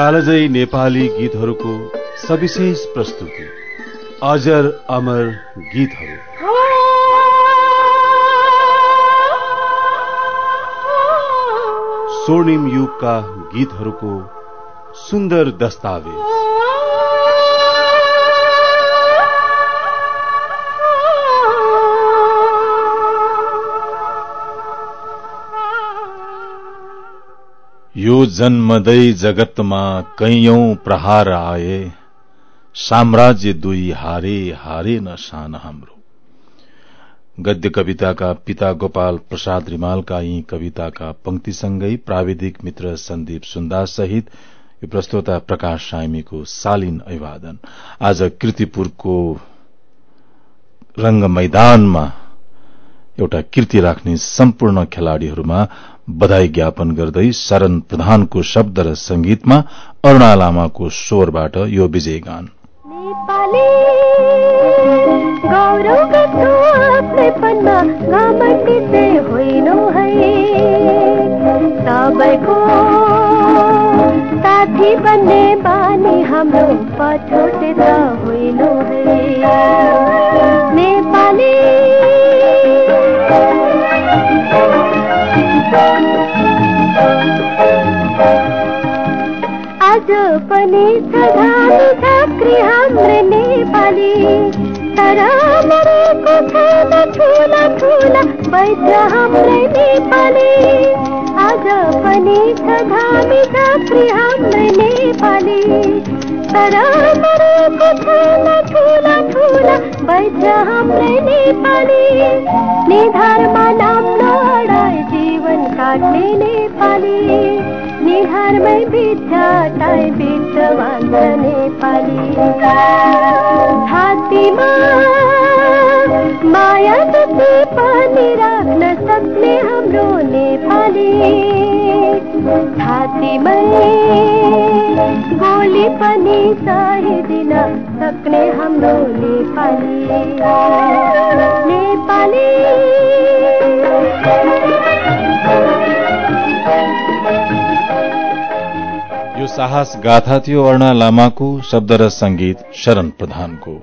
कालजयी नेपाली गीतहरूको सविशेष प्रस्तुति अजर अमर गीतहरू। स्वर्णिम युगका गीतहरूको सुन्दर दस्तावेज। यो जन्मदै जगतमा कैयौं प्रहार आए, साम्राज्य दुई हारे हारेन शान हाम्रो। गद्य कविताका पिता गोपाल प्रसाद रिमालका यी कविताका पंक्तिसँगै प्राविधिक मित्र सन्दीप सुन्दास सहित यो प्रस्तोता प्रकाश साइमीको शालीन अभिवादन। आज कीर्तिपुरको रंग मैदानमा एउटा कीर्ति राख्ने सम्पूर्ण खेलाड़ीहरूमा बधाई ज्ञापन गर्दै शरण प्रधानको शब्द र संगीतमा अरूणा लामाको स्वरबाट यो विजय गान। नेपाली गौरव आफ्नैपनमा घमण्डी चाहिँ होइनौ है, सबैको साथी बन्ने बानी हाम्रो पछौटे त होइनौ है। नेपाली आज पनि छ धामी झाँक्री हाम्रै नेपाली, तर मरेको छैन ठुला ठुला वैद्य हाम्रै नेपाली। आज पनि छ धामी झाँक्री हाम्रै नेपाली, तर मरेको छैन ठुला ठुला वैद्य हाम्रै नेपाली। निधारमा नाम लडाई जीवन काट्ने नेपाली, निधारमै बिछाटाई विद्वान छ नेपाली। छातीमा माया जति पनि राख्न सक्ने हाम्रो नेपाली, छातीमै गोली पनि सहिदिन सक्ने हाम्रो नेपाली। नेपाली यो साहस गाथा थियो अरूणा लामाको शब्द र संगीत शरण प्रधानको।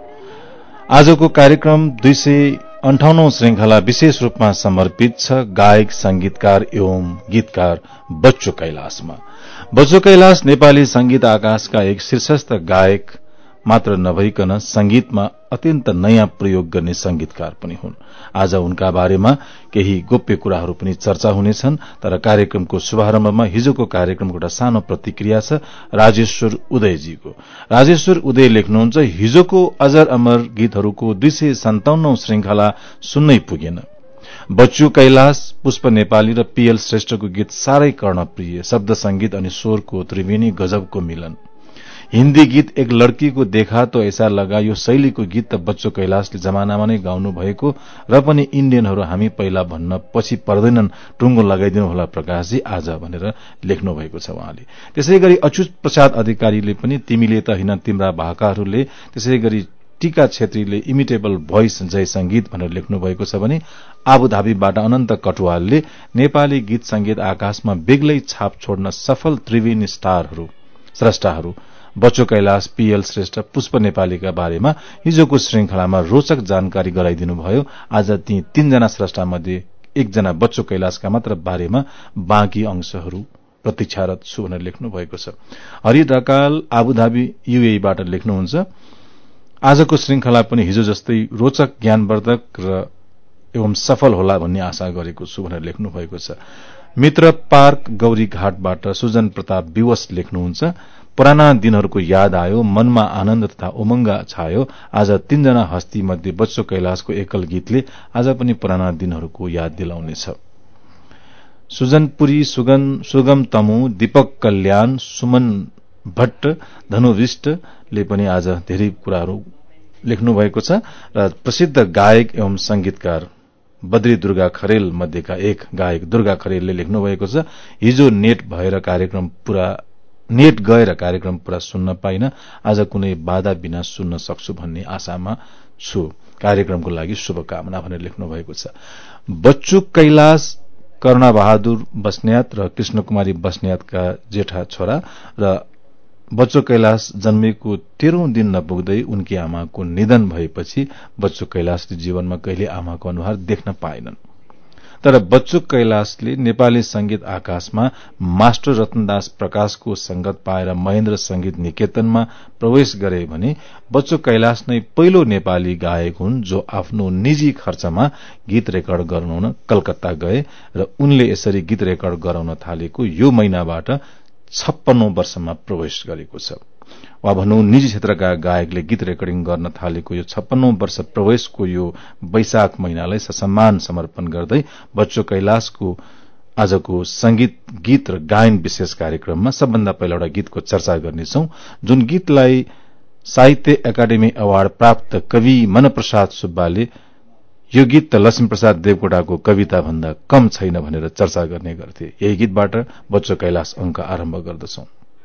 आजको कार्यक्रम 258औं श्रृंखला विशेष रूपमा समर्पित छ गायक संगीतकार एवं गीतकार बच्चु कैलाशमा। बच्चु कैलाश नेपाली संगीत आकाशका एक शीर्षस्थ गायक मात्र नभइकन संगीतमा अत्यन्त नयाँ प्रयोग गर्ने संगीतकार पनि हुन्। आज उनका बारेमा केही गोप्य कुराहरू पनि चर्चा हुनेछन्, तर कार्यक्रमको शुभारम्भमा हिजोको कार्यक्रमको एउटा सानो प्रतिक्रिया छ राजेश्वर उदयजीको। राजेश्वर उदय लेख्नुहुन्छ, हिजोको अजर अमर गीतहरूको 257औं श्रृंखला सुन्नै पुगेन। बच्चु कैलाश, पुष्प नेपाली र पीएल श्रेष्ठको गीत साह्रै कर्णप्रिय, शब्द संगीत अनि स्वरको त्रिवेणी गजबको मिलन। हिन्दी गीत एक लड़की को देखा तो ऐसा लगा, यो शैलीको गीत त बच्चु कैलाशले जमानामा नै गाउनु भएको र पनि इण्डियनहरू हामी पहिला भन्न पछि पर्दैनन्, टुङ्गो लगाइदिनु होला प्रकाशजी आज भनेर लेख्नु भएको छ उहाँले। त्यसैगरी अच्युत प्रसाद अधिकारीले पनि तिमीले त हैन तिम्रा भाकाहरूले, त्यसैगरी टीका छेत्रीले इमिटेबल भोइस जय संगीत भनेर लेख्नु भएको छ भने आबुधाबीबाट अनन्त कटुवालले नेपाली गीत संगीत आकाशमा बेग्लै छाप छोड्न सफल त्रिवेणी स्रष्टाहरू बच्चु कैलाश, पीएल श्रेष्ठ, पुष्प नेपालीका बारेमा हिजोको श्रृंखलामा रोचक जानकारी गराइदिनुभयो। आज ती तीनजना स्रष्टामध्ये एकजना बच्चु कैलाशका मात्र बारेमा बाँकी अंशहरू प्रतीक्षारत छु भनेर लेख्नु भएको छ। हरि ढकाल आबुधाबी यूएईबाट लेख्नुहुन्छ, आजको श्रृंखला पनि हिजो जस्तै रोचक, ज्ञानवर्धक र एवं सफल होला भन्ने आशा गरेको छु भनेर लेख्नु भएको छ। मित्र पार्क गौरी घाटबाट सुजन प्रताप विवश लेख्नुहुन्छ, पुराना दिनहरूको याद आयो, मनमा आनन्द तथा उमंग छायो। आज तीनजना हस्ती मध्ये बच्चु कैलाशको एकल गीतले आज पनि पुराना दिनहरूको याद दिलाउनेछ। सुजनपुरी, सुगम तमु, दीपक कल्याण, सुमन भट्ट, धनु विष्टले पनि आज धेरै कुराहरू लेख्नु भएको छ र प्रसिद्ध गायक एवं संगीतकार बद्री दुर्गा खरेल मध्येका एक गायक दुर्गा खरेलले लेख्नु भएको छ, हिजो नेट गएर कार्यक्रम पूरा सुन्न पाइन, आज कुनै बाधा बिना सुन्न सक्छु भन्ने आशामा छु, कार्यक्रमको लागि शुभकामना भनेर लेख्नु भएको छ। बच्चु कैलाश करुणा बहादुर बस्नेत र कृष्ण कुमारी बस्नेतका जेठा छोरा र बच्चो कैलाश जन्मेको 13औं दिन नपुग्दै उनकी आमाको निधन भएपछि बच्चो कैलाशले जीवनमा कहिले आमाको अनुहार देख्न पाएनन्। तर बच्चो कैलाशले नेपाली संगीत आकाशमा मास्टर रत्नदास प्रकाशको संगत पाएर महेन्द्र संगीत निकेतनमा प्रवेश गरे भने बच्चो कैलाश नै पहिलो नेपाली गायक हुन् जो आफ्नो निजी खर्चमा गीत रेकर्ड गराउन कलकत्ता गए र उनले यसरी गीत रेकर्ड गराउन थालेको यो महिनाबाट 56औं वर्षमा प्रवेश गरेको छ। वा भनौं निजी क्षेत्रका गायकले गीत रेकर्डिङ गर्न थालेको यो 56औं वर्ष प्रवेशको यो वैशाख महिनालाई ससम्मान समर्पण गर्दै बच्चो कैलाशको आजको संगीत गीत र गायन विशेष कार्यक्रममा सबभन्दा पहिला एउटा गीतको चर्चा गर्नेछौं, जुन गीतलाई साहित्य एकाडेमी अवार्ड प्राप्त कवि मनप्रसाद सुब्बाले यो गीत त लक्ष्मीप्रसाद देवकोटाको कविता भन्दा कम छैन भनेर चर्चा गर्ने गर्थे। यही गीतबाट बच्चो कैलाश अंक आरम्भ गर्दछौं।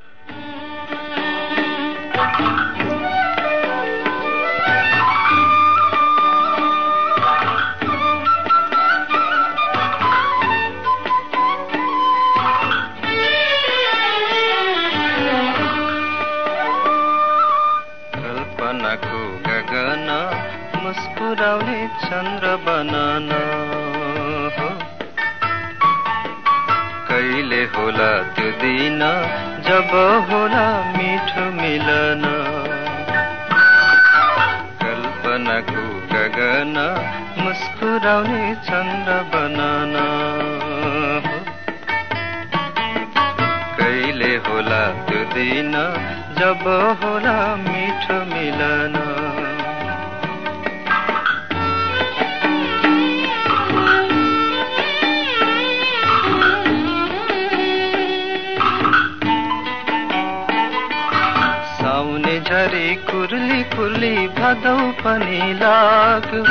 मुस्कुराउने चन्द्र बनान हो, कहिले होला त्यो दिन जब होला मिठो मिलन। कल्पनाको गगन मुस्कुराउने चन्द्र बनान हो, कहिले होला त्यो दिन जब होला मिठो मिलन। झरी कुर्ली कुर्ली भदौ पनि लाग्यो,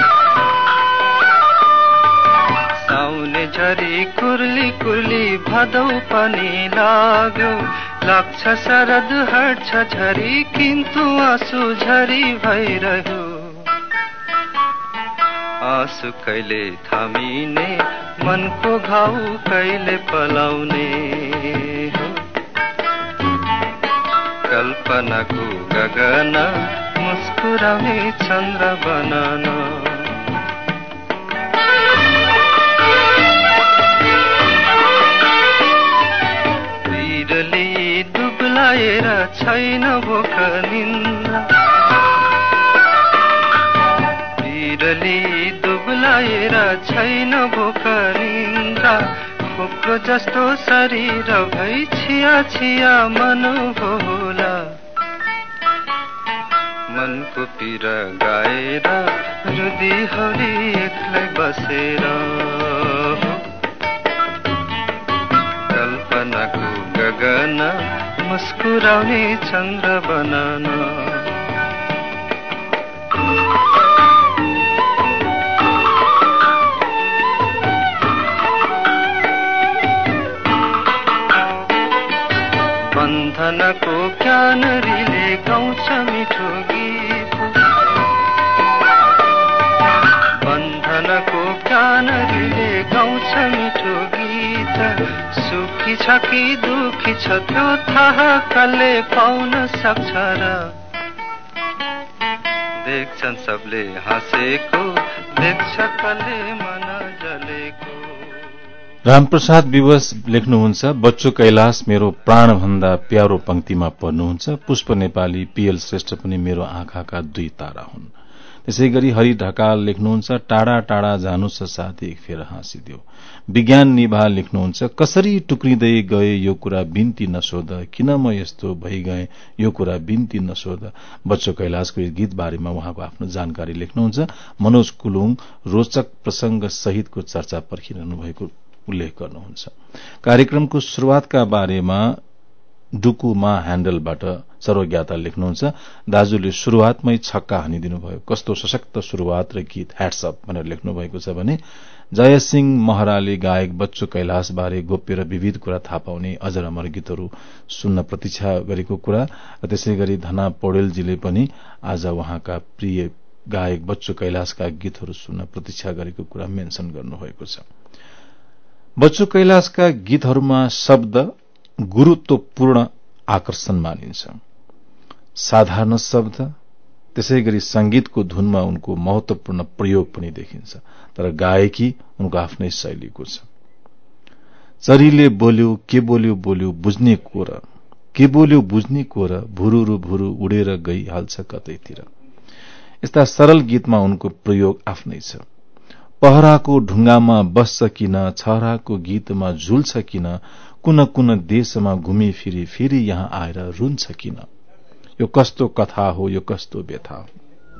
साउने झरी कुर्ली कुर्ली भदौ पनि लाग्यो। लाग्छ शरद हट्छ झरी किन्तु आँसु झरी भइरह्यो। आँसु कहिले थामिने मनको घाउ कहिले पलाउने हो, कल्पनाको गगन मुस्कुराउने चन्द्र बनान। बिरली दुब्लाएर छैन भोक निन्द्रा, बिरली दुब्लाएर छैन भोक निन्द्रा। खोक्रो जस्तो शरीर भई छिया छिया मन होला, मनको पीर गाएर रुदिहरी एक्लै बसेर। कल्पनाको गगन मुस्कुराउने चन्द्र बनान। बन्धनको क्यानरीले गाउँछ मिठो गीत, बन्धनको क्यानरीले गाउँछ मिठो गीत। सुखी छ कि दुखी छ त्यो थाहा कसले पाउन सक्छ र, देख्छन् सबले हाँसेको देख्छ कसले मन जलेको। रामप्रसाद विवश लेख्नुहुन्छ, बच्चो कैलाश मेरो प्राणभन्दा प्यारो पंक्तिमा पर्नुहुन्छ। पुष्प नेपाली, पीएल श्रेष्ठ पनि मेरो आँखाका 2 तारा हुन्। त्यसैगरी हरि ढकाल लेख्नुहुन्छ, टाढा टाढा जानु छ साथी एक फेर हाँसिदियो। विज्ञान निभा लेख्नुहुन्छ, कसरी टुक्रिँदै गए यो कुरा बिन्ती नसोध, किन म यस्तो भइ गए यो कुरा बिन्ती नसोध। बच्चो कैलाशको यस गीत बारेमा उहाँको आफ्नो जानकारी लेख्नुहुन्छ। मनोज कुलुङ रोचक प्रसंग सहितको चर्चा पर्खिरहनु भएको उल्लेख गर्नुहुन्छ। कार्यक्रमको शुरूआतका बारेमा डुकुमा ह्याण्डलबाट सर्वज्ञाता लेख्नुहुन्छ, दाजुले शुरूआतमै छक्का हानिदिनुभयो, कस्तो सशक्त शुरूआत र गीत, ह्याट्स अप भनेर लेख्नु भएको छ भने जयसिंह महराले गायक बच्चो कैलाश बारे गोप्य र विविध कुरा थाहा पाउने अजर अमर गीतहरू सुन्न प्रतीक्षा गरेको कुरा र त्यसैगरी धना पौडेलजीले पनि आज उहाँका प्रिय गायक बच्चो कैलाशका गीतहरू सुन्न प्रतीक्षा गरेको कुरा मेन्सन गर्नुभएको छ। बच्चो कैलाशका गीतहरूमा शब्द गुरूत्वपूर्ण आकर्षण मानिन्छ। साधारण शब्द त्यसैगरी संगीतको धुनमा उनको महत्वपूर्ण प्रयोग पनि देखिन्छ, तर गायकी उनको आफ्नै शैलीको छ। चरीले बोल्यो के बोल्यो बोल्यो बुझ्ने को र, के बोल्यो बुझ्ने को र, भुरुरु भुरु उडेर गइहाल्छ कतैतिर। यस्ता सरल गीतमा उनको प्रयोग आफ्नै छ। पहराको ढुङ्गामा बस्छ किन, छहराको गीतमा झुल्छ किन, कुन कुन देशमा घुमी फिरी फेरि यहाँ आएर रुन्छ किन। यो कस्तो कथा हो, यो कस्तो व्यथा हो।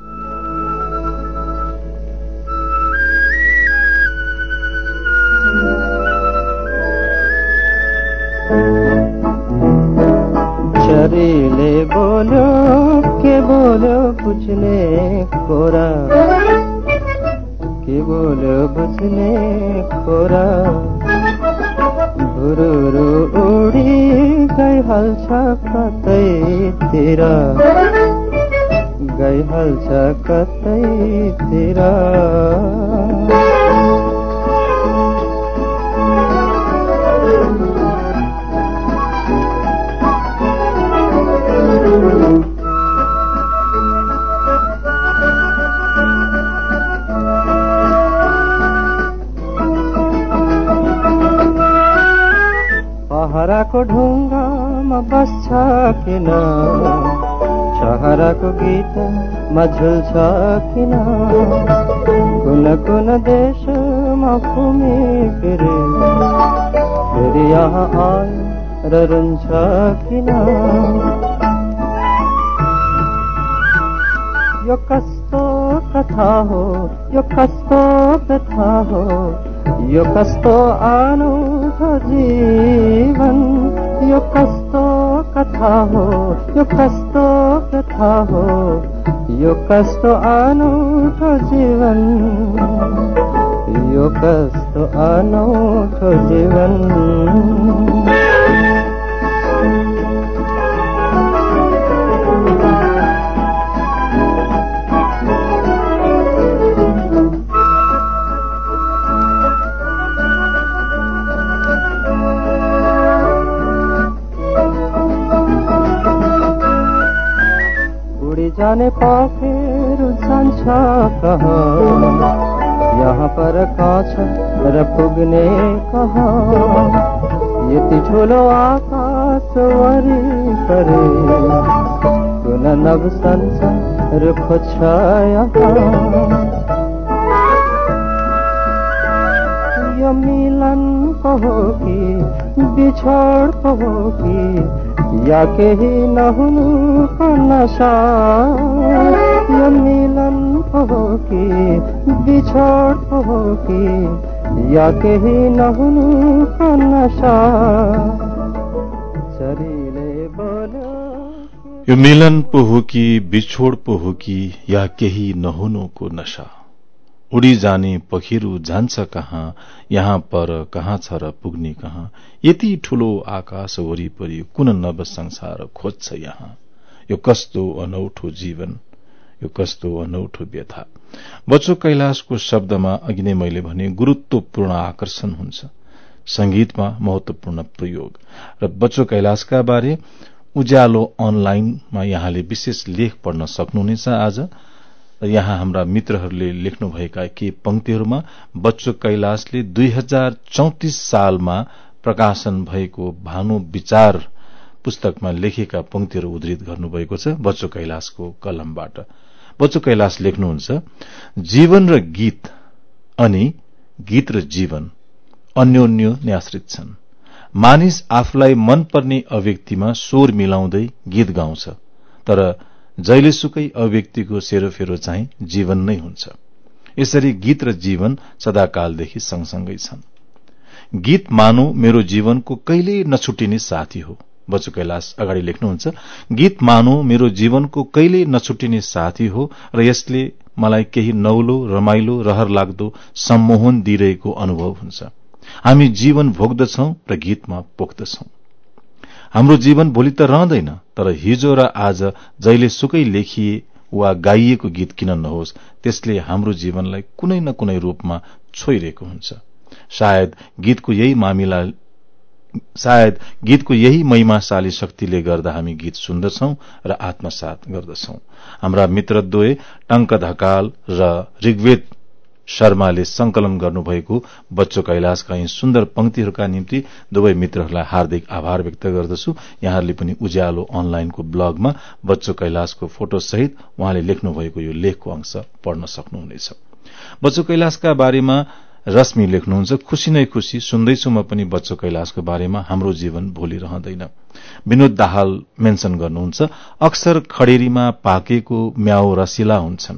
चरीले बोल्यो के बोल्यो बुझ्ने कोरा, के बोल्यो बुझ्ने कोरा, भुरुरु उडी गइहाल्छ कतैतिर, गइहाल्छ कतैतिर। पहराको ढुङ्गामा बस्छ किन, छहराको गीतमा झुल्छ किन, कुन कुन देशमा घुमी फिरी फेरि यहाँ आएर रुन्छ किन। यो कस्तो कथा हो, यो कस्तो व्यथा हो, यो कस्तो अनौठो जीवन, यो कस्तो कथा हो, यो कस्तो व्यथा हो, यो कस्तो अनौठो जीवन, यो कस्तो अनौठो जीवन। जाने पाखेरु जान्छ कहाँ, यहाँ पर कहाँ छ र पुग्ने कहाँ। यति ठुलो आकाश वरिपरि कुन नव संसार खोज्छ यहाँ। यो मिलन पो हो कि बिछोड पो हो कि, या केही नहुनु को नशा। यो मिलन हो कि बिछोड हो कि, या केही नहुनु को नशा। चरीले बोल्यो यो मिलन पो हो कि बिछोड पो हो कि, या केही नहुनु को नशा। उडी जाने पखिरु जान्छ कहाँ, यहाँ पर कहाँ छ र पुग्ने कहाँ। यति ठूलो आकाश वरिपरि कुन नव संसार खोज्छ यहाँ। यो कस्तो अनौठो जीवन, यो कस्तो अनौठो व्यथा। बच्चो कैलाशको शब्दमा अघि नै मैले भने गुरुत्वपूर्ण आकर्षण हुन्छ, संगीतमा महत्वपूर्ण प्रयोग। र बच्चो कैलाशका बारे उज्यालो अनलाइनमा यहाँले विशेष लेख पढ्न सक्नुहुनेछ। आज यहाँ हाम्रा मित्रहरूले लेख्नुभएका केही पंक्तिहरूमा बच्चो कैलाशले 2034 सालमा प्रकाशन भएको भानु विचार पुस्तकमा लेखेका पंक्तिहरू उद्धृत गर्नुभएको छ बच्चो कैलाशको कलमबाट। बच्चो कैलाश लेख्नुहुन्छ, जीवन र गीत अनि गीत र जीवन अन्योन्य आश्रित छन्। मानिस आफूलाई मनपर्ने अभिव्यक्तिमा स्वर मिलाउँदै गीत गाउँछ, तर जहिलेसुकै अभिव्यक्तिको सेरोफेरो चाहिँ जीवन नै हुन्छ। यसरी गीत र जीवन सदाकालदेखि सँगसँगै छन्। गीत मानौ मेरो जीवनको कहिल्यै नछुटिने साथी हो। बच्चो कैलाश अगाडि लेख्नुहुन्छ, गीत मानौ मेरो जीवनको कहिल्यै नछुटिने साथी हो र यसले मलाई केही नौलो रमाइलो रहर लाग्दो सम्मोहन दिइरहेको अनुभव हुन्छ। हामी जीवन भोग्दछौं र गीतमा पोख्दछौं। हाम्रो जीवन भोलि त रहँदैन, तर हिजो र आज जहिले सुकै लेखिए वा गाइएको गीत किन नहोस्, त्यसले हाम्रो जीवनलाई कुनै न कुनै रूपमा छोइरहेको हुन्छ। सायद गीतको यही मामिला सायद गीतको यही महिमाशाली शक्तिले गर्दा हामी गीत सुन्दछौं र आत्मसात गर्दछौं। हाम्रा मित्रद्वय टंक ढकाल र ऋग्वेद शर्माले संकलन गर्नुभएको बच्चो कैलाशका यी सुन्दर पंक्तिहरूका निम्ति दुवै मित्रहरूलाई हार्दिक आभार व्यक्त गर्दछु। यहाँहरूले पनि उज्यालो अनलाइनको ब्लगमा बच्चो कैलाशको फोटो सहित उहाँले लेख्नुभएको यो लेखको अंश पढ्न सक्नुहुनेछ। बच्चो कैलाशका बारेमा रश्मि लेख्नुहुन्छ, खुशी नै खुशी सुन्दैछु म पनि बच्चो कैलाशको बारेमा। हाम्रो जीवन भोलि रहँदैन। विनोद दाहाल मेन्सन गर्नुहुन्छ, अक्सर खडेरीमा पाकेको म्याउ रसिला हुन्छन्।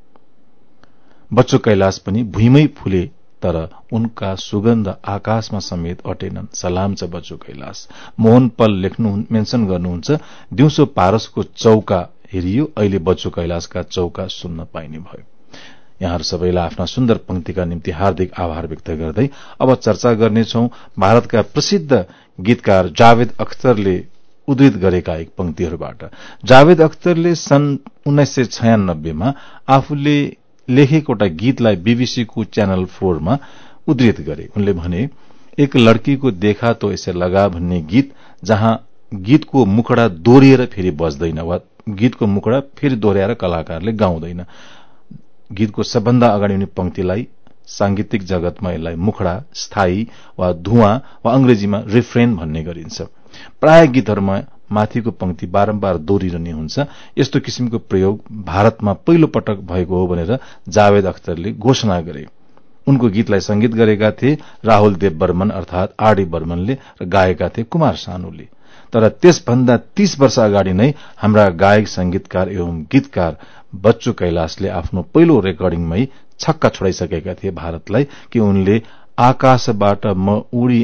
बच्चो कैलाश पनि भुइँमै फुले तर उनका सुगन्ध आकाशमा समेत अटेनन्। सलाम छ बच्चो कैलाश। मोहन पल मेन्सन गर्नुहुन्छ, दिउँसो पारसको चौका हेरियो, अहिले बच्चो कैलाशका चौका सुन्न पाइने भयो। यहाँहरू सबैलाई आफ्ना सुन्दर पंक्तिका निम्ति हार्दिक आभार व्यक्त गर्दै अब चर्चा गर्नेछौं भारतका प्रसिद्ध गीतकार जावेद अख्तरले उद्धृत गरेका एक पंक्तिहरूबाट। जावेद अख्तरले सन् 1996 मा आफूले लेखेको एउटा गीतलाई बीबीसीको च्यानल 4 मा उद्धृत गरे। उनले भने, एक लड़की को देखा तो ऐसे लगा भन्ने गीत जहाँ गीतको मुखडा दोहोरिएर फेरि बज्दैन वा गीतको मुखडा फेरि दोहोर्याएर कलाकारले गाउँदैन। गीतको सबभन्दा अगाडि उनी पंक्तिलाई सांगीतिक जगतमा यसलाई मुखडा, स्थायी वा धुवा वा अंग्रेजीमा रिफ्रेन भन्ने गरिन्छ। प्राय गीतहरूमा माथिको पंक्ति बारम्बार दोहोरिरहने हुन्छ। यस्तो किसिमको प्रयोग भारतमा पहिलो पटक भएको हो भनेर जावेद अख्तरले घोषणा गरे। उनको गीतलाई संगीत गरेका थिए राहुल देव बर्मन अर्थात आरडी बर्मनले र गाएका थिए कुमार सानुले। तर त्यसभन्दा 30 वर्ष अगाडि नै हाम्रा गायक संगीतकार एवं गीतकार बच्चो कैलाशले आफ्नो पहिलो रेकर्डिङमै छक्का छोडाइसकेका थिए भारतलाई कि उनले आकाशबाट म उडी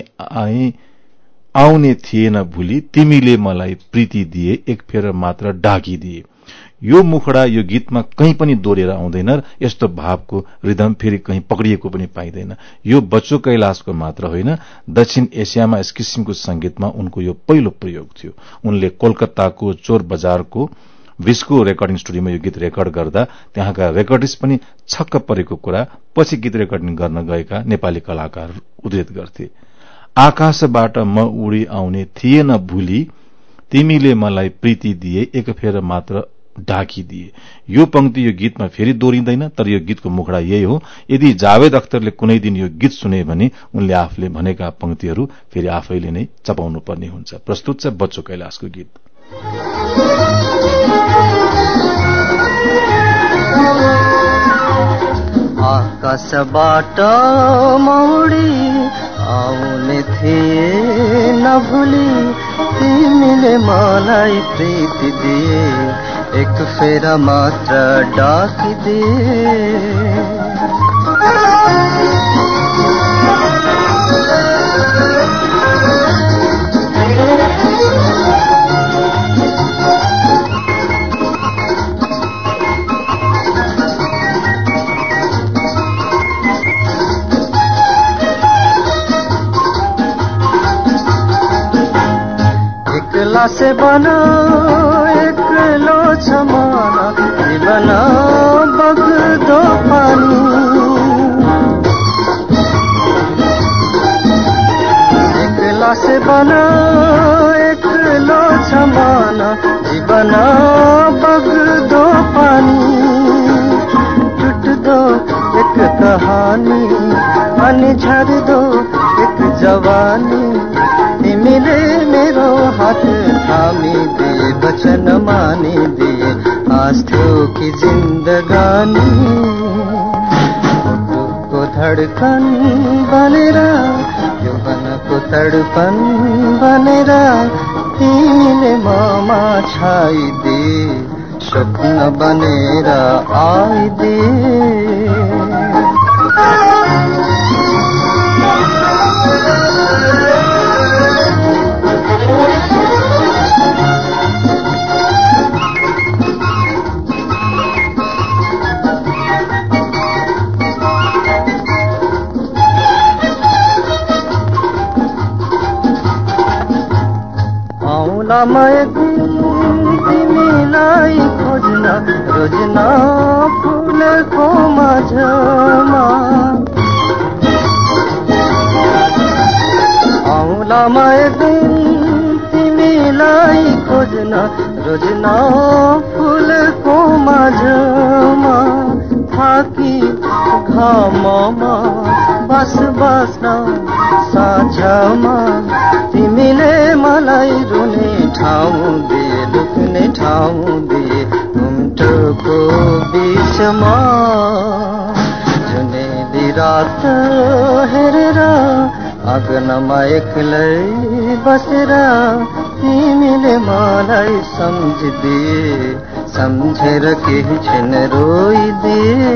आउने थिएन भुली, तिमीले मलाई प्रीति दिए, एक फेर मात्र ढाकिदिए। यो मुखडा यो गीतमा कहीँ पनि दोहोरेर आउँदैन। यस्तो भावको रिदम फेरि कहीँ पक्रिएको पनि पाइँदैन। यो बच्चो कैलाशको मात्र होइन, दक्षिण एसियामा यस किसिमको संगीतमा उनको यो पहिलो प्रयोग थियो। उनले कोलकाताको चोर बजारको विस्को रेकर्डिङ स्टुडियोमा यो गीत रेकर्ड गर्दा त्यहाँका रेकर्डिस्ट पनि छक्क परेको कुरा पछि गीत रेकर्डिङ गर्न गएका नेपाली कलाकार उद्धृत गर्थे। आकाशबाट म उडी आउने थिएन भुली, तिमीले मलाई प्रीति दिए, एक फेर मात्र ढाकिदिए। यो पंक्ति यो गीतमा फेरि दोहोरिँदैन, तर यो गीतको मुखडा यही हो। यदि जावेद अख्तरले कुनै दिन यो गीत सुने भने उनले आफूले भनेका पंक्तिहरू फेरि आफैले नै चपाउनु पर्ने हुन्छ। प्रस्तुत छ बच्चो कैलाशको गीत। आकाशबाट मौडी आउने थिए नभुली, तिमीले मलाई प्रीति दिए, एक फेरा मात्र डाकिदिए। एकला से बना एकलो छमाना, जीवन बगदो पानी। एकला से बना एकलो छमाना, जीवन बगदो पानी। टूट दो एक कहानी, अनि झर दो एक जवानी। तिमीले मेरो हात थामी दिए, वचन मानी दिए, आज थियो कि जिन्दगानी। मुटुको धडकन बनेर, यौवनको तडपन बनेर, तिमीले ममा छाइदिए, स्वप्न बनेर आइदिए। मैं तिमीलाई खोज्न रोजना फुलको माझमा, आउँला मैं रोजना फुलको माझमा थाकी घाममा बस्न साँझमा तिमीले मलाई रुने ठाउँ दिए लुक्ने ठाउँ दिए घुम्टोको बिचमा जुनेली रात हेरेर आँगनमा एक्लै बसेर तिमीले मलाई सम्झिदिए सम्झेर केही क्षण रोइदिए।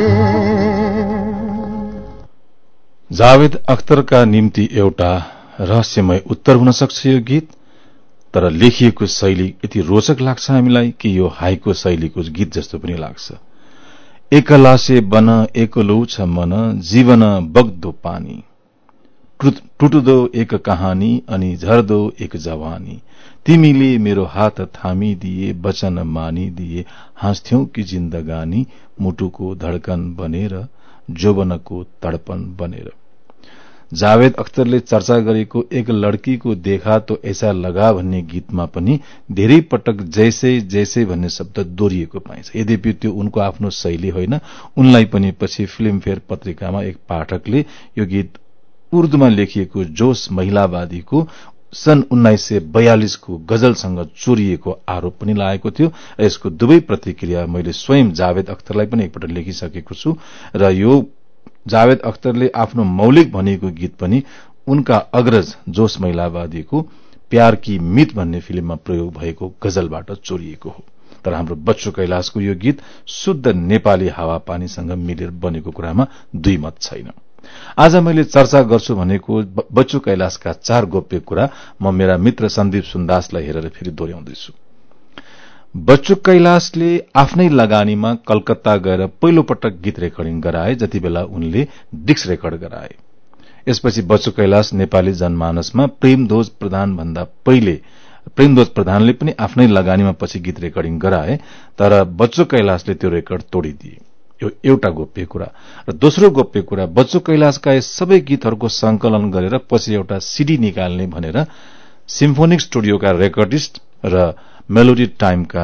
जावेद अख्तरका निम्ति एउटा रहस्यमय उत्तर हुन सक्छ यो गीत, तर लेखिएको शैली यति रोचक लाग्छ हामीलाई कि यो हाइको शैलीको गीत जस्तो पनि लाग्छ। एकलासे बन एकलो छ मन जीवन बग्दो पानी, टुटुदो एक कहानी अनि झर्दो एक जवानी, तिमीले मेरो हात थामिदिए वचन मानिदिए हाँस्थ्यौ कि जिन्दगानी मुटुको धडकन बनेर जोवनको तडपन बनेर। जावेद अख्तरले चर्चा गरेको एक लड़कीको देखा तो ऐसा लगा भन्ने गीतमा पनि धेरै पटक जैसे जैसे भन्ने शब्द दोहोरिएको पाइन्छ। यद्यपि त्यो उनको आफ्नो शैली होइन, उनलाई पनि पछि फिल्मफेयर पत्रिकामा एक पाठकले यो गीत उर्दूमा लेखिएको जोश महिलावादीको सन् 1942 को गजलसँग चोरिएको आरोप पनि लागेको थियो। यसको दुवै प्रतिक्रिया मैले स्वयं जावेद अख्तरलाई पनि एकपल्ट लेखिसकेको छु र यो जावेद अख्तरले आफ्नो मौलिक भनेको गीत पनि उनका अग्रज जोश महिलावादीको प्यार की मित भन्ने फिल्ममा प्रयोग भएको गजलबाट चोरिएको हो। तर हाम्रो बच्चु कैलाशको यो गीत शुद्ध नेपाली हावापानीसँग मिलेर बनेको कुरामा दुई मत छैन। आज मैले चर्चा गर्छु भनेको बच्चु कैलाशका 4 गोप्य कुरा म मेरा मित्र सन्दीप सुन्दासलाई हेरेर फेरि दोहोर्याउँदैछु। बच्चु कैलाशले आफ्नै लगानीमा कलकत्ता गएर पहिलो पटक गीत रेकर्डिङ गराए, जति बेला उनले डिक्स रेकर्ड गराए। यसपछि बच्चु कैलाश नेपाली जनमानसमा प्रेमध्वज प्रधान भन्दा पहिले प्रेमध्वज प्रधानले पनि आफ्नै लगानीमा पछि गीत रेकर्डिङ गराए, तर बच्चु कैलाशले त्यो रेकर्ड तोडिदिए। यो एउटा गोप्य कुरा। र दोस्रो गोप्य कुरा, बच्चु कैलाशका यस सबै गीतहरूको संकलन गरेर पछि एउटा सीडी निकाल्ने भनेर सिम्फोनिक स्टुडियोका रेकर्डिस्ट र मेलोडी टाइमका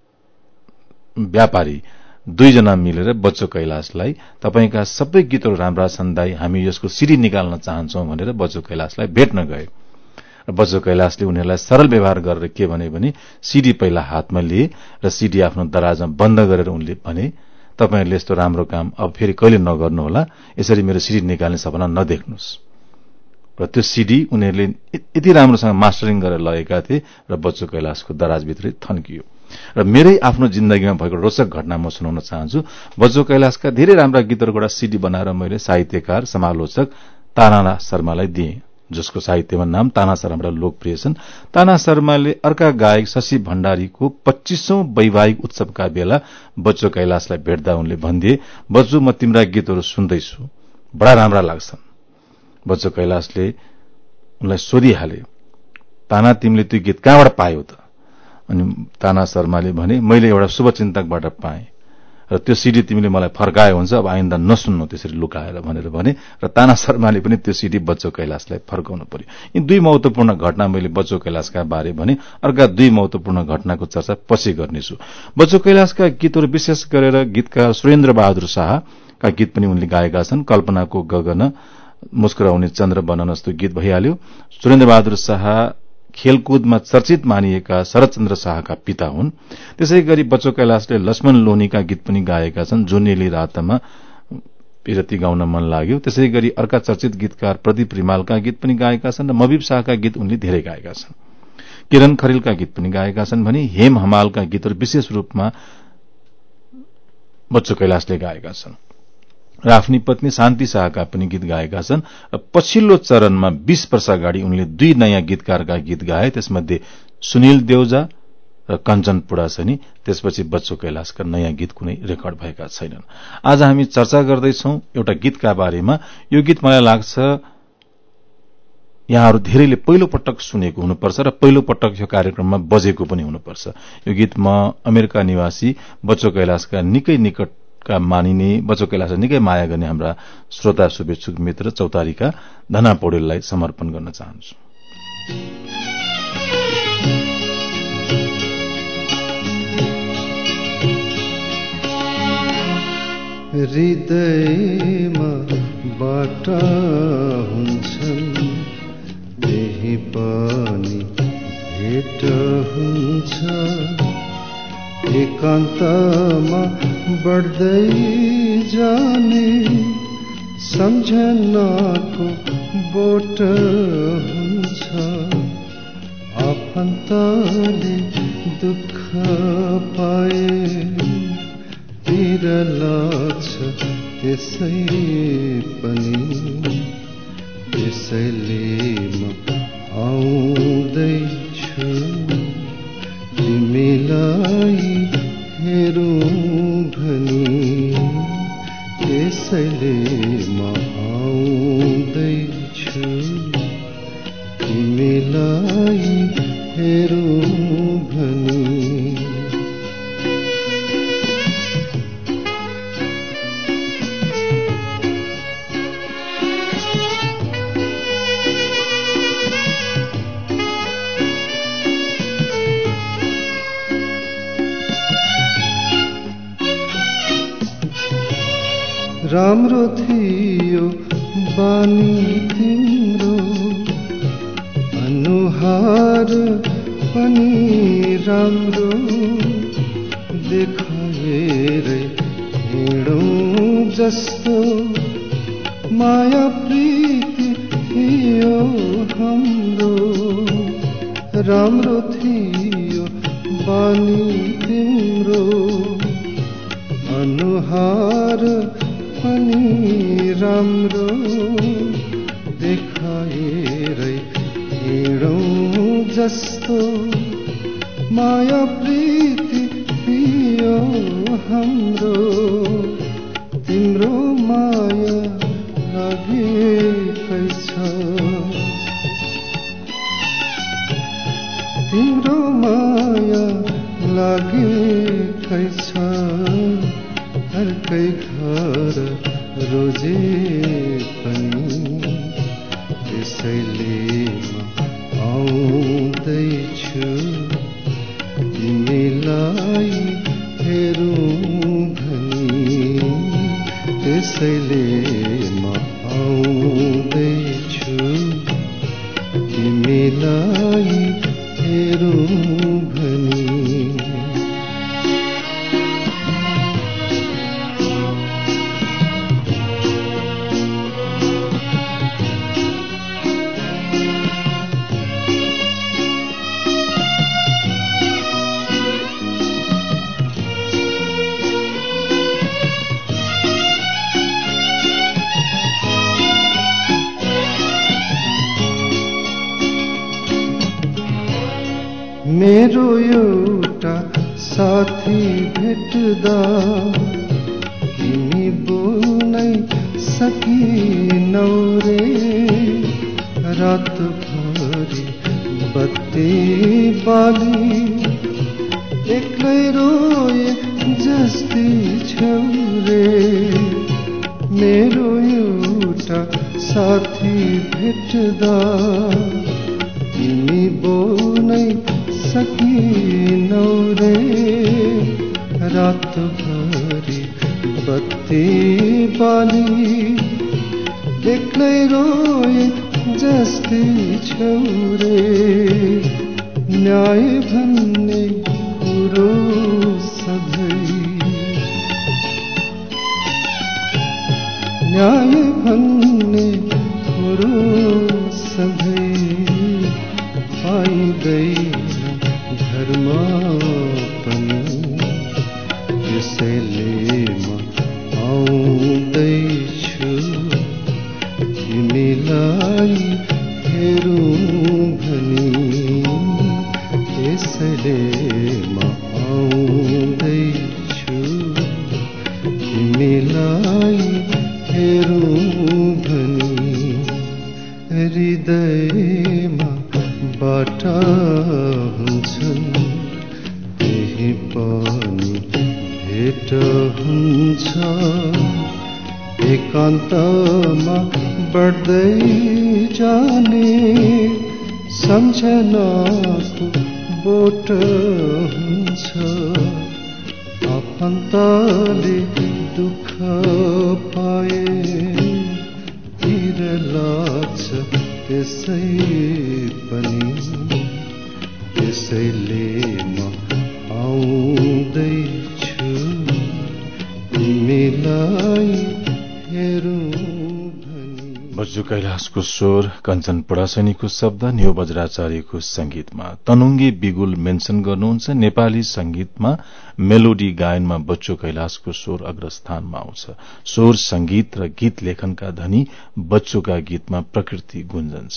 व्यापारी 2 जना मिलेर बच्चु कैलाशलाई तपाईका सबै गीतहरू राम्रा छन् दाई, हामी यसको सीडी निकाल्न चाहन्छौं भनेर बच्चु कैलाशलाई भेट्न गए। र बच्चु कैलाशले उनीहरूलाई सरल व्यवहार गरेर के भने सीडी पहिला हातमा लिए र सीडी आफ्नो दराजमा बन्द गरेर उनले भने, तपाईहरुले यस्तो राम्रो काम अब फेरि कहिले नगर्नुहोला, यसरी मेरो सीडी निकाल्ने सपना नदेख्नुस्। र त्यो सीडी उनीहरूले यति राम्रोसँग मास्टरिङ गरेर लगेका थिए र बच्चु कैलाशको दराजभित्रै थन्कियो। र मेरै आफ्नो जिन्दगीमा भएको रोचक घटना म सुनाउन चाहन्छु। बच्चु कैलाशका धेरै राम्रा गीतहरूबाट सीडी बनाएर मैले साहित्यकार समालोचक ताना शर्मालाई दिएँ, जसको साहित्यमा नाम ताना शर्माबाट लोकप्रिय छन्। ताना शर्माले अर्का गायक शशि भण्डारीको 25औं वैवाहिक उत्सवका बेला बच्चु कैलाशलाई भेट्दा उनले भन्दिए, बच्चु म तिम्रा गीतहरू सुन्दैछु, बडा राम्रा लाग्छन्। बच्चु कैलाशले उनलाई सोधिहाले, ताना तिमीले त्यो गीत कहाँबाट पायौ त? अनि ताना शर्माले भने, मैले एउटा शुभचिन्तकबाट पाएँ र त्यो सीडी तिमीले मलाई फर्कायो हुन्छ, अब आइन्दा नसुन्नु त्यसरी लुकाएर भनेर भने। र ताना शर्माले पनि त्यो सीडी बच्चु कैलाशलाई फर्काउनु पर्यो। यी 2 महत्वपूर्ण घटना मैले बच्चु कैलाशका बारे भने। अर्का 2 महत्वपूर्ण घटनाको चर्चा पछि गर्नेछु। बच्चु कैलाशका गीतहरू विशेष गरेर गीतकार सुरेन्द्र बहादुर शाहका गीत पनि उनले गाएका छन्। कल्पनाको गगन, मुस्कुराउने चन्द्र बनन जस्तो गीत भइहाल्यो। सुरेन्द्र बहादुर शाह खेलकुदमा चर्चित मानिएका शरदचन्द्र शाहका पिता हुन्। त्यसै गरी बच्चु कैलाशले लक्ष्मण लोनीका गीत पनि गाएका छन्। जुनेली रातमा पिरती गाउन मन लाग्यो। त्यसै गरी अर्का चर्चित गीतकार प्रदीप रिमालका गीत पनि गाएका छन् र मबिब शाहका गीत उनले धेरै गाएका छन्। किरण खरेलका गीत पनि गाएका छन् भने हेम हमालका गीतहरू विशेष रूपमा बच्चु कैलाशले गाएका छन् र आफ्नी पत्नी शान्ति शाहका पनि गीत गाएका छन्। र पछिल्लो चरणमा 20 वर्ष अगाडि उनले 2 नयाँ गीतकारका गीत गाए, त्यसमध्ये सुनिल देउजा र कञ्चन पुडासनी। त्यसपछि बच्चु कैलाशका नयाँ गीत कुनै रेकर्ड भएका छैनन्। आज हामी चर्चा गर्दैछौं एउटा गीतका बारेमा। यो गीत मलाई लाग्छ यहाँहरू धेरैले पहिलो पटक सुनेको हुनुपर्छ र पहिलो पटक यो कार्यक्रममा बजेको पनि हुनुपर्छ। यो गीत म अमेरिका निवासी बच्चु कैलाशका निकै निकटका मानिने, बच्चु कैलाशलाई निकै माया गर्ने हाम्रा श्रोता शुभेच्छुक मित्र चौतारीका धना पौडेललाई समर्पण गर्न चाहन्छु। हृदयमा बाटा हुन्छन् त्यही पनि भेट हुन्छ एकान्तमा बढ्दै जाने सम्झनाको बोट हुन्छ आफन्तले दुःख पाए पीर लाग्छ त्यसै पनि त्यसैले म आउँदैछु तिमीलाई हेरौँ भनी त्यसैले म आउँदैछु तिमीलाई हेरौँ भनी राम्रो थियो बानी तिम्रो अनुहार पनि राम्रो देखाएरै हिँडौँ जस्तो माया प्रीति थियो हाम्रो राम्रो थियो बानी तिम्रो अनुहार पनि राम्रो देखाएरै हिँडौँ जस्तो माया प्रीति थियो हाम्रो तिम्रो माया लागेकै छ तिम्रो माया लागेकै छ अर्कै घर रोजे पनि त्यसैले म आउँदैछु तिमीलाई हेरौँ भनी त्यसैले म आउँदैछु तिमीलाई हेरौँ भनी मेरो एउटा साथी भेट्दा तिमी बोल्नै सकिनौ रे रातभरि बत्ती बाली एक्लै रोए जस्तै छौ रे मेरो एउटा साथी भेट्दा तिमी बोल्नै सकिनौ रे रातभरि बत्ती बाली एक्लै रोए जस्तै छौ रे न्याय भन्ने कुरो सधैँ न्याय भन्ने कुरो सधैँ पाइँदैन घरमा पनि त्यसैले म आउँदैछु तिमीलाई हेरौँ भनी त्यसैले म आउँदैछु तिमीलाई हेरौँ भनी हृदयमा बाटा हुन्छन् त्यही पनि भेट हुन्छ एकान्तमा बढ्दै जाने सम्झनाको बोट हुन्छ आफन्तले दुःख पाए पीर लाग्छ त्यसै पनि त्यसैले म आउँदैछु तिमीलाई हेरौँ भनी। बज्जु कैलाशको स्वर, कञ्चन पडासनीको शब्द, न्यू बज्राचार्यको संगीतमा तनुङ्गे बिगुल मेन्सन गर्नुहुन्छ। नेपाली संगीतमा मेलोडी गायनमा बच्चु कैलाशको स्वर अग्रस्थानमा आउँछ। स्वर, संगीत र गीत लेखनका धनी बच्चुका गीतमा प्रकृति गुन्जन्छ।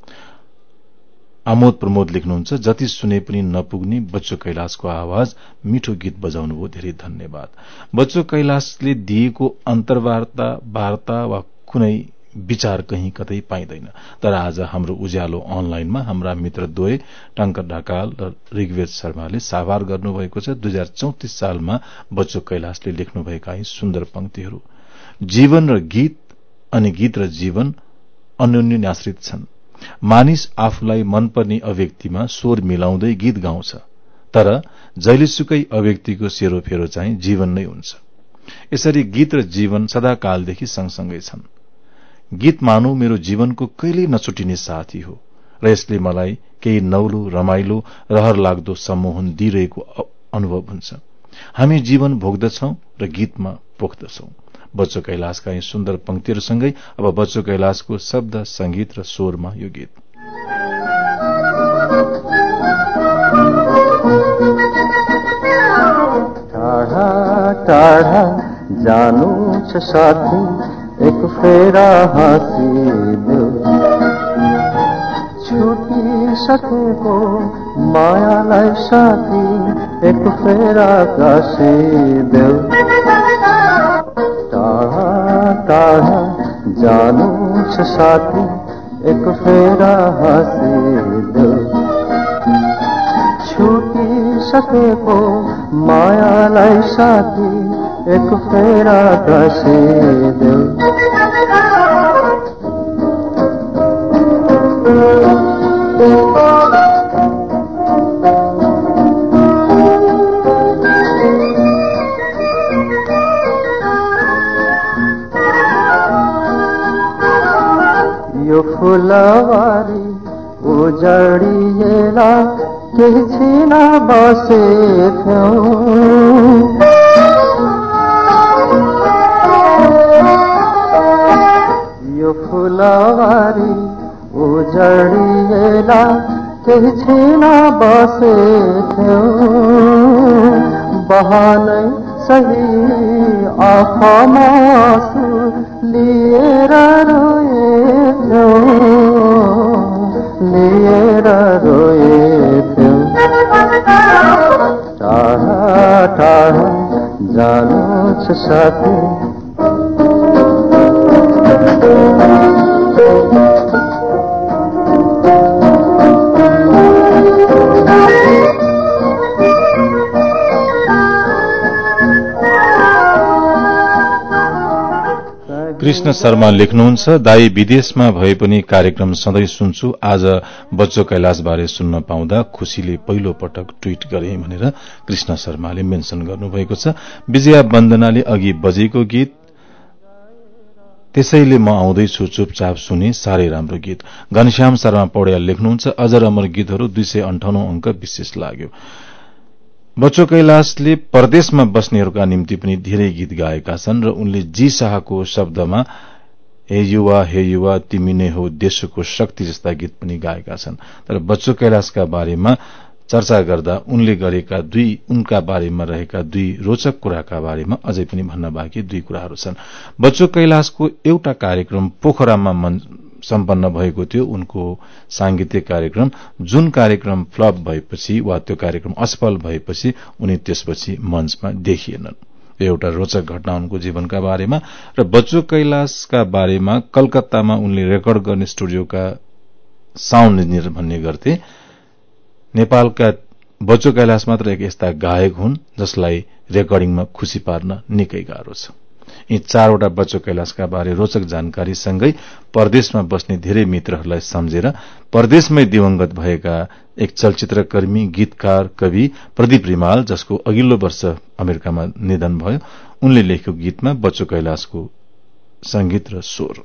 आमोद प्रमोद लेख्नुहुन्छ, जति सुने पनि नपुग्ने बच्चु कैलाशको आवाज, मिठो गीत बजाउनुभयो, धेरै धन्यवाद। बच्चु कैलाशले दिएको अन्तर्वार्ता वा कुनै विचार कहीं कतै पाइँदैन। तर आज हाम्रो उज्यालो अनलाइनमा हाम्रा मित्र द्वय टंकर ढकाल र ऋग्वेद शर्माले साभार गर्नुभएको छ। 2034 सालमा बच्चु कैलाशले लेख्नुभएका यी सुन्दर पंक्तिहरू। जीवन र गीत अनि गीत र जीवन अन्योन्याश्रित छन्। मानिस आफूलाई मनपर्ने अभिव्यक्तिमा स्वर मिलाउँदै गीत गाउँछ, तर जहिलेसुकै अभिव्यक्तिको सेरोफेरो चाहिँ जीवन नै हुन्छ। यसरी गीत र जीवन सदाकालदेखि सँगसँगै छन्। गीत मानौ मेरो जीवनको कहिल्यै नछुटिने साथी हो र यसले मलाई केही नौलो, रमाइलो, रहर लाग्दो सम्मोहन दिइरहेको अनुभव हुन्छ। हामी जीवन भोग्दछौं र गीतमा पोख्दछौं। बच्चु कैलाशका यी सुन्दर पंक्तिहरूसँगै अब बच्चु कैलाशको शब्द, संगीत र स्वरमा यो गीत। टाढा टाढा जानु छ साथी, एक फेरा हाँसिदेऊ, छुटिसकेको मायालाई साथी, एक फेरा गाँसिदेऊ। टाढा टाढा जानु छ साथी, एक फेरा हाँसिदेऊ, छुटिसकेको मायालाई साथी, एक फेरा गाँसिदेऊ। यो फुलवारी उजडिएला केही छिन बसेथ्यौ, यो फुलवारी उजडिएला केही छिन बसेथ्यौ, बहानै सही आँखामा आँसु लिएर रोएथ्यौ, लिएर रोएथ्यौ। टाढा टाढा जानु छ साथी, कृष्ण शर्मा लेख्नुहुन्छ, दाई विदेशमा भए पनि कार्यक्रम सधैँ सुन्छु। आज बच्चु कैलाश बारे सुन्न पाउँदा खुशीले पहिलो पटक ट्वीट गरे भनेर कृष्ण शर्माले मेन्सन गर्नुभएको छ। विजया वन्दनाले अघि बजेको गीत त्यसैले म आउँदैछु चुपचाप सुने, साह्रै राम्रो गीत। घनश्याम शर्मा पौड्याल लेख्नुहुन्छ, अजर अमर गीतहरू 298 अंक विशेष लाग्यो। बच्चु कैलाशले परदेशमा बस्नेहरूका निम्ति पनि धेरै गीत गाएका छन् र उनले जी शाहको शब्दमा हे युवा तिमी नै हो देशको शक्ति जस्ता गीत पनि गाएका छन्। तर बच्चु कैलाशका बारेमा चर्चा गर्दा उनका बारेमा रहेका दुई रोचक कुराका बारेमा अझै पनि भन्न बाँकी दुई कुराहरू छन्। बच्चु कैलाशको एउटा कार्यक्रम पोखरामा सम्पन्न भएको थियो, उनको सांगीतिक कार्यक्रम, जुन कार्यक्रम फ्लप भएपछि वा त्यो कार्यक्रम असफल भएपछि उनी त्यसपछि मञ्चमा देखिएनन्। एउटा रोचक घटना उनको जीवनका बारेमा। र बच्चु कैलाशका बारेमा कलकत्तामा उनले रेकर्ड गर्ने स्टुडियोका साउन्ड इन्जिनियर भन्ने गर्थे, नेपालका बच्चु कैलाश मात्र एक यस्ता गायक हुन् जसलाई रेकर्डिङमा खुशी पार्न निकै गाह्रो छ। यी चारवटा बच्चु कैलाशका बारे रोचक जानकारी सँगै परदेशमा बस्ने धेरै मित्रहरूलाई सम्झेर परदेशमै दिवंगत भएका एक चलचित्रकर्मी, गीतकार, कवि प्रदीप रिमाल, जसको अघिल्लो वर्ष अमेरिकामा निधन भयो, उनले लेखेको गीतमा बच्चु कैलाशको संगीत र स्वर।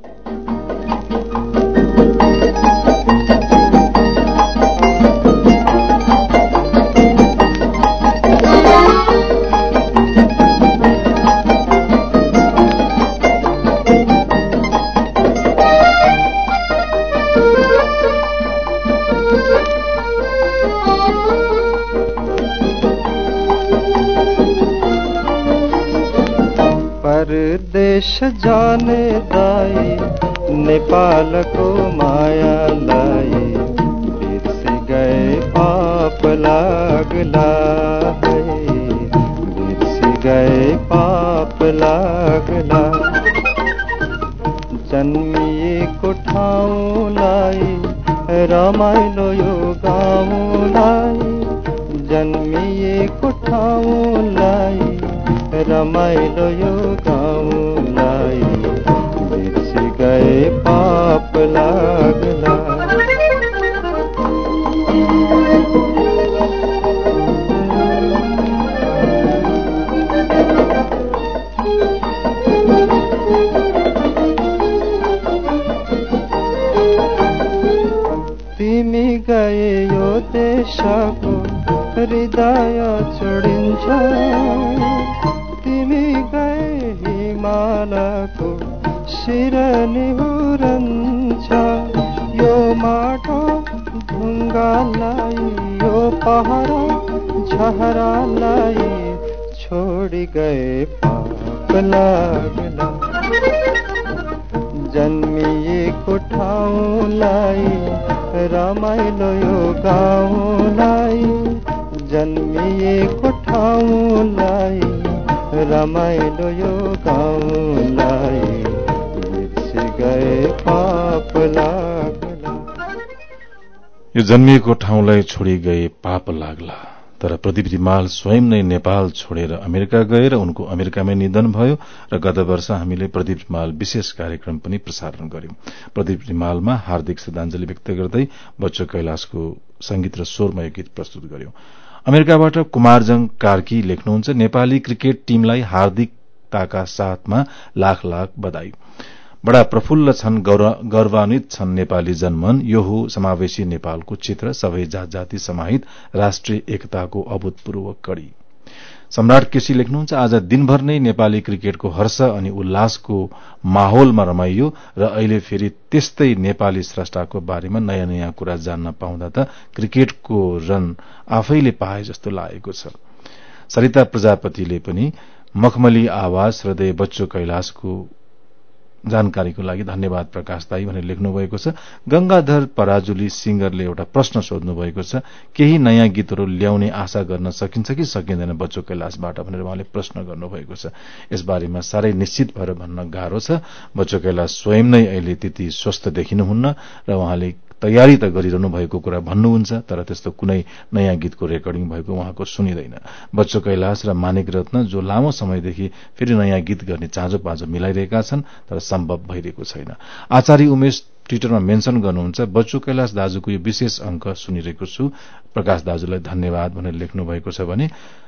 परदेश जाने दाई नेपालको मायालाई बिर्सी गए पाप लाग्ला है, बिर्सी गए पाप लाग्ला। जन्मिएको ठाउँलाई रमाइलो यो गाउँलाई, जन्मिएको ठाउँलाई रमाइलो यो गाउँलाई बिर्सी गए पाप लाग्ला। तिमी गए यो देशको हृदय छोडिन्छ, तिमी गए हिमालको शिर निहुरन्छ। यो माटो ढुङ्गालाई, यो पहाड झहरालाई छोडी गए पाप लाग्ला। जन्मिएको ठाउँलाई रमाइलो यो गाउँलाई, जन्मिएको ठाउँलाई रमाइलो यो गाउँलाई बिर्सी गए पाप लाग्ला। यो जन्मिएको ठाउँलाई छोडी गए पाप लाग्ला। तर प्रदीप रिमाल स्वयं नै नेपाल छोडेर अमेरिका गए र उनको अमेरिकामै निधन भयो र गत वर्ष हामीले प्रदीप रिमाल विशेष कार्यक्रम पनि प्रसारण गर्यौं। प्रदीप रिमालमा हार्दिक श्रद्धाञ्जली व्यक्त गर्दै बच्चु कैलाशको संगीत र स्वरमा यो गीत प्रस्तुत गर्यौं। अमेरिकाबाट कुमारजङ कार्की लेख्नुहुन्छ, नेपाली क्रिकेट टीमलाई हार्दिकताका साथमा लाख लाख बधाई। बडा प्रफुल्ल छन्, गर्वान्वित छन् नेपाली जनमन। यो हो समावेशी नेपालको चित्र, सबै जात जाति समाहित राष्ट्रिय एकताको अभूतपूर्व कड़ी। सम्राट केसी लेख्नुहुन्छ, आज दिनभर नै नेपाली क्रिकेटको हर्ष अनि उल्लासको माहौलमा रमाइयो र अहिले फेरि त्यस्तै नेपाली स्रष्टाको बारेमा नयाँ नयाँ कुरा जान्न पाउँदा त क्रिकेटको रन आफैले पाए जस्तो लागेको छ। सरिता प्रजापतिले पनि मखमली आवाज हृदय बच्चु कैलाशको जानकारीको लागि धन्यवाद प्रकाश दाई भनेर लेख्नु भएको छ। गंगाधर पराजुली सिंगरले एउटा प्रश्न सोध्नु भएको छ, केही नयाँ गीतहरू ल्याउने आशा गर्न सकिन्छ कि सकिँदैन बच्चु कैलाशबाट भनेर उहाँले प्रश्न गर्नुभएको छ। यसबारेमा साह्रै निश्चित भएर भन्न गाह्रो छ। बच्चु कैलाश स्वयं नै अहिले त्यति स्वस्थ देखिनुहुन्न र उहाँले तयारी त गरिरहनु भएको कुरा भन्नुहुन्छ, तर त्यस्तो कुनै नयाँ गीतको रेकर्डिङ भएको उहाँको सुनिँदैन। बच्चु कैलाश र मानिक रत्न जो लामो समयदेखि फेरि नयाँ गीत गर्ने चाँजो पाँजो मिलाइरहेका छन्, तर सम्भव भइरहेको छैन। आचार्य उमेश ट्विटरमा मेन्सन गर्नुहुन्छ, बच्चु कैलाश दाजुको यो विशेष अंक सुनिरहेको छु, प्रकाश दाजुलाई धन्यवाद भनेर लेख्नु भएको छ भने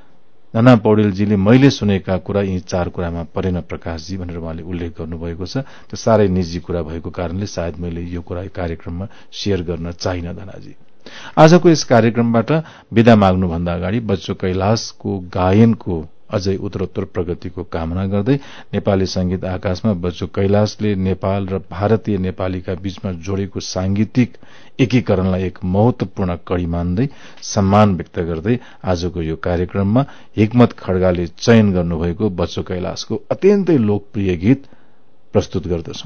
नाना पौडेलजीले मैले सुनेका कुरा यी 4 कुरामा परेन प्रकाशजी भनेर उहाँले उल्लेख गर्नुभएको छ। त्यो साह्रै निजी कुरा भएको कारणले सायद मैले यो कुरा कार्यक्रममा शेयर गर्न चाहिन धनाजी। आजको यस कार्यक्रमबाट विदा माग्नुभन्दा अगाडि बच्चु कैलाशको गायनको अझै उत्तरोत्तर प्रगतिको कामना गर्दै नेपाली संगीत आकाशमा बच्चु कैलाशले नेपाल र भारतीय नेपालीका बीचमा जोडेको सांगीतिक एकीकरणलाई एक महत्वपूर्ण कड़ी मान्दै सम्मान व्यक्त गर्दै आजको यो कार्यक्रममा हिक्मत खड्गाले चयन गर्नुभएको बच्चु कैलाशको अत्यन्तै लोकप्रिय गीत प्रस्तुत गर्दछौं।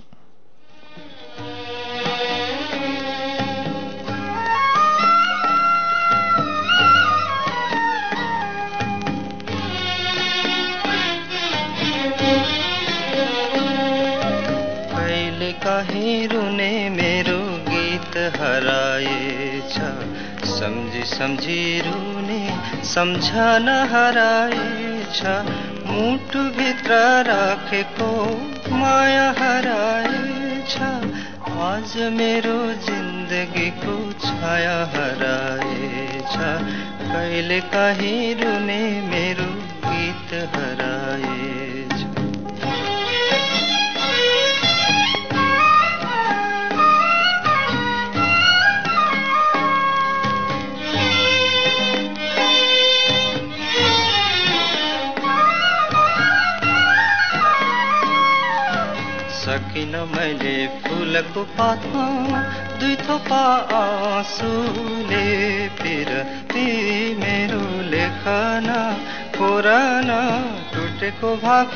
कहीं रुने मेरो गीत हराएछ, सम्झी सम्झी रुने सम्झना हराएछ, मुटु भित्र राखेको माया हराएछ, आज मेरो जिन्दगीको छाया हराएछ, कहिले काहीँ रुने मेरो गीत हराएछ। किन मैले फुलको पातमा दुई थोपा आँसुले पिरती मेरो लेखन कोरन टुटेको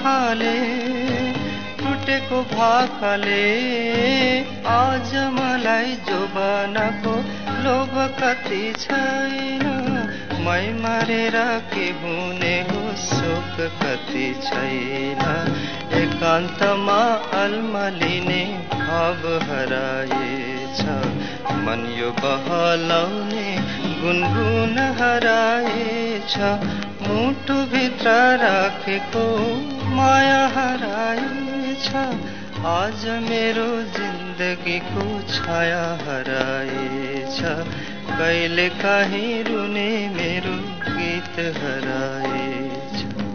भाकाले आज मलाई जोबानको लोभ कति छैन मै मारेर के हुने हो सुख कति छैन एकान्तमा अल्मलिने भाव हराएछ मन यो बहलाउने गुनगुन हराएछ मुटुभित्र राखेको माया हराएछ आज मेरो जिन्दगीको छाया हराएछ कहिले काहीँ रुने मेरो गीत हराएछ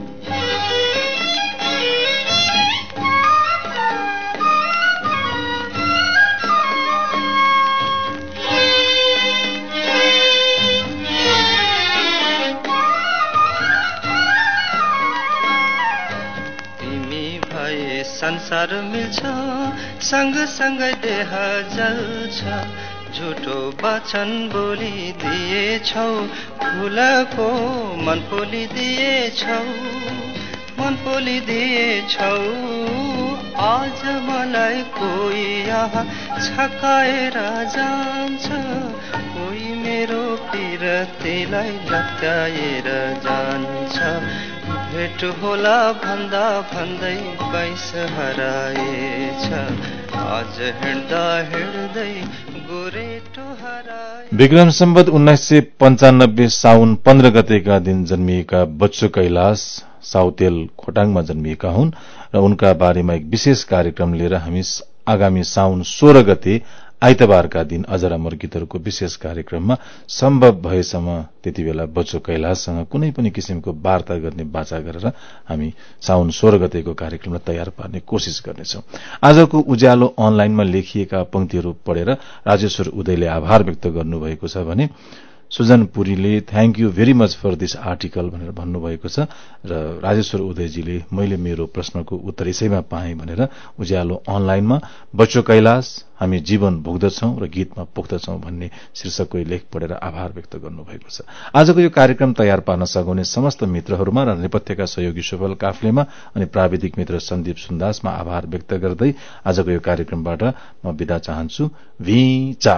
संसार मिल्छ सँगसँगै देह जल्छ झुटो वचन बोलिदिएछौ फुलको मन पोलिदिएछौ आज मलाई कोही यहाँ छकाएर जान्छ कोही मेरो पिरतीलाई लत्याएर जान्छ भेट होला भन्दा भन्दै बैस हराएछ आज हिँड्दै गोरेटो हराए विक्रम सम्वत 1995 साउन 15 गतेका दिन जन्मिएका बच्चु कैलाश साउतेल खोटाङमा जन्मिएका हुन् र उनका बारेमा एक विशेष कार्यक्रम लिएर हामी आगामी साउन 16 गते आइतबारका दिन अजरामर गीतहरूको विशेष कार्यक्रममा सम्भव भएसम्म त्यति बेला बच्चु कैलाशसँग कुनै पनि किसिमको वार्ता गर्ने बाचा गरेर हामी साउन 16 गतेको कार्यक्रमलाई तयार पार्ने कोशिश गर्नेछौं। आजको उज्यालो अनलाइनमा लेखिएका पंक्तिहरू पढेर राजेश्वर उदयले आभार व्यक्त गर्नुभएको छ भने सुजन पुरीले thank you very much for this article भनेर भन्नुभएको छ र राजेश्वर उदयजीले मैले मेरो प्रश्नको उत्तर यसैमा पाएँ भनेर उज्यालो अनलाइनमा बच्चु कैलाश हामी जीवन भोग्दछौं र गीतमा पुग्दछौं भन्ने शीर्षकको लेख पढेर आभार व्यक्त गर्नुभएको छ। आजको यो कार्यक्रम तयार पार्न सघाउने समस्त मित्रहरूमा र नेपथ्यका सहयोगी सुफल काफ्लेमा अनि प्राविधिक मित्र सन्दीप सुन्दासमा आभार व्यक्त गर्दै आजको यो कार्यक्रमबाट म बिदा चाहन्छु। भिचा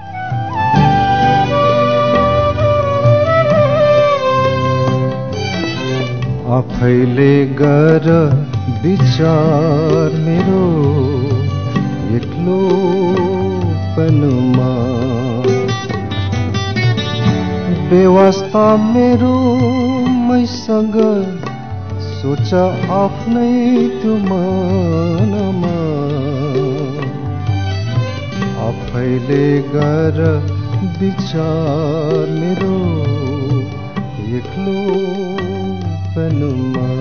आफैले गर विचार मेरो एक्लो पनमा बेवास्ता मेरो मैसँग सोच आफ्नै त्यो मनमा आफैले गर विचार मेरो एक्लो पनमा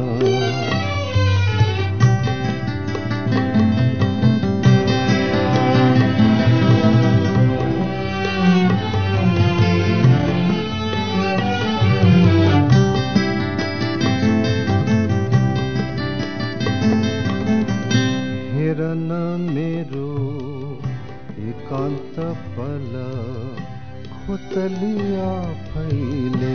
हेरन मेरो एकान्त पल खोतली आफैले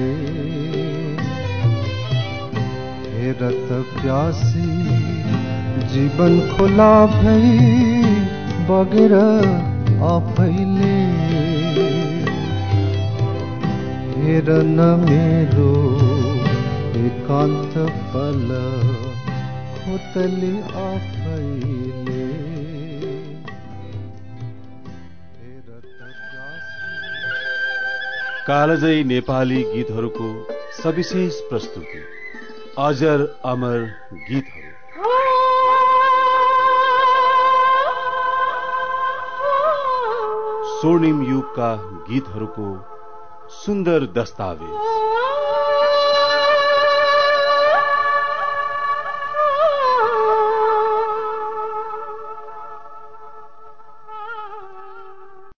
हेरत प्यासी जीवन खोला भई बगेर आफैले हेरन मेरो एकान्त पल खोतली आफैले कालजयी नेपाली गीतहरूको सविशेष प्रस्तुति अजर अमर गीतहरू स्वर्णिम युगका गीतहरूको सुन्दर दस्तावेज